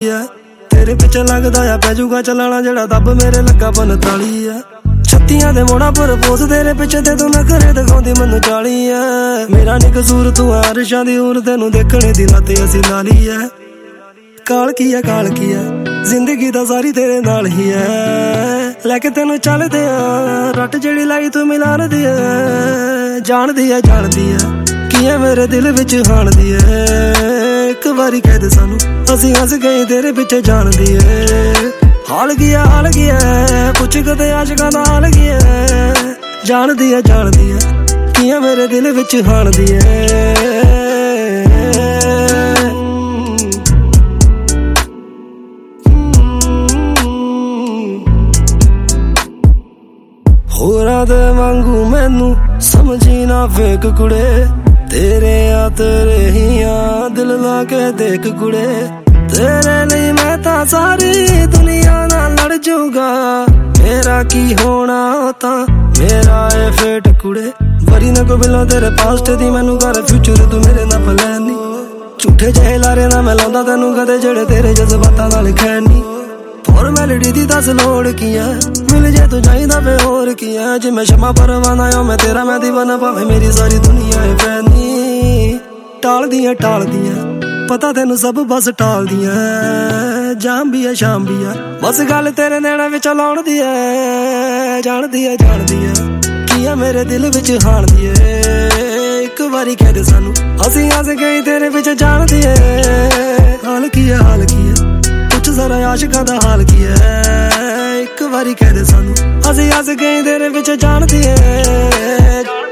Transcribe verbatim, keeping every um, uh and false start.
तेरे पिछे लगदा आ पैजूगा चलाना जेड़ा दब मेरे लगा पंताली है। छत्तियां दे मोड़ा पर पोज तेरे पिछे ते तू नखरे दिखाउंदी मैनू चाली है। मेरा नी कसूर तू आरशां दी उर तेनू देखने दी लत असी लाली है। काल की है काल की है जिंदगी दा सारी तेरे नाल ही है। लैके तेनू चलदे आ रट जेड़ी लाई तू मिलान दी है। जानदी है जानदी है की है मेरे दिल विच हाण दी है। एक बारी कह दे सानू असी हस गए तेरे पिछे जान दी है। हाल गया हाल गया कुछ कदे आशिकां दा हाल गया। जान दी है जान दी है की है मेरे दिल विच हाण दी है। होरां दे वांगू मैनू समझी ना फेक कुड़े। तेरे आ तेरे ही आ दिल ला के देख कुड़े। तेरे लिए मैं ता सारी दुनिया नाल लड़ जाऊंगा। मेरा की होना ता मेरा ए फेट कुड़े। बरी ना को बिलो तेरे पास्ट दी मैनू कर फ्यूचर तू मेरे ना प्लान। झूठे जहे लारे ना मैं लांदा तैनू कदे जेड़े तेरे जज्बातां नाल खैनी। फॉर्मैलिटी दी दस लोड़ की है मिल जे तू चाहिदा पे होर की है। जे मैं शमा परवाना हो मैं तेरा मैं दीवाना भावें मेरी सारी दुनिया है फैनी। टाल दियां टाल दियां पता तेनू सब बस टाल दियां। जाम भी है शाम भी है बस गल तेरे नैना विच लाउण दी है। जान दी है जान दी है की है मेरे दिल विच हाण दी है। एक बारी कह दे सानू असी हस गए तेरे विच जान दी है। हाल की है हाल की है कुछ जरा आशिकां दा हाल की है। एक बारी कह दे सानू असी हस गए तेरे विच जान दी है।